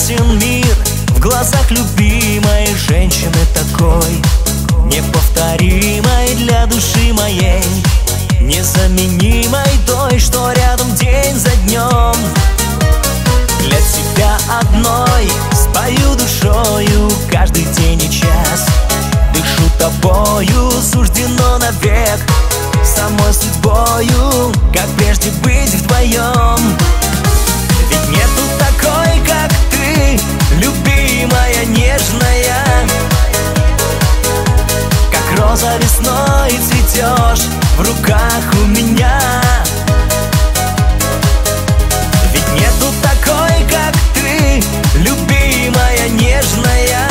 прекрасен мир в глазах любимой женщины такой, неповторимой для души моей, незаменимой той, что рядом день за днем. Для тебя одной спою душою каждый день и час, дышу тобою, суждено навек, самой судьбою, как прежде быть вдвоем. Ведь нету такой, как ты, любимая, нежная, как роза весной цветешь в руках у меня. Ведь нету такой, как ты, любимая, нежная.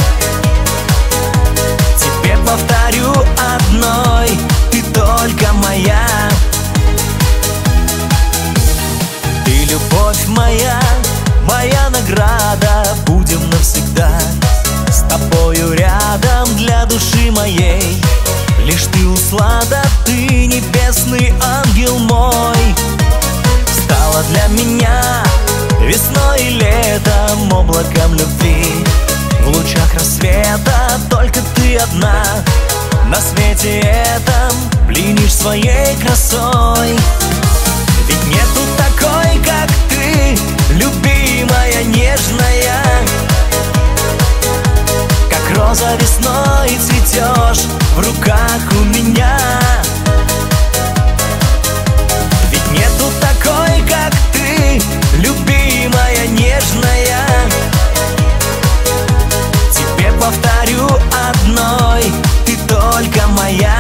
Тебе повторю одной, ты только моя. Ты любовь моя, моя награда, будем навсегда с тобою рядом для души моей. Лишь ты услада, ты небесный ангел мой, стала для меня весной и летом, облаком любви. В лучах рассвета только ты одна на свете этом пленишь своей красой. Ведь нету такой, как ты, любимая, нежная, как роза весной цветешь в руках у меня. Ведь нету такой, как ты, любимая, нежная. Тебе повторю одной, ты только моя.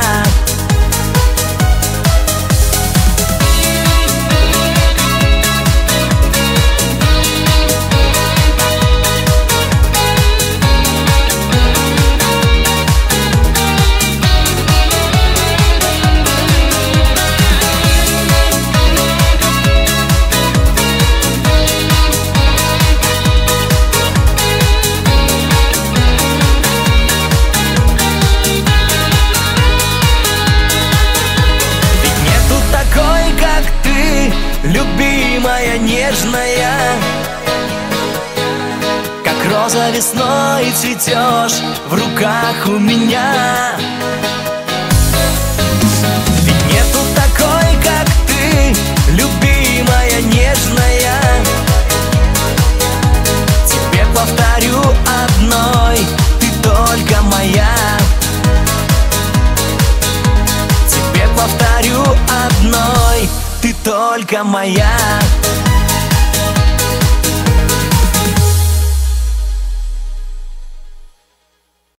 Любимая, нежная, как роза весной цветешь в руках у меня. Ведь нету такой, как ты, любимая, нежная. Тебе повторю одной, ты только моя. Тебе повторю одной, ты только моя.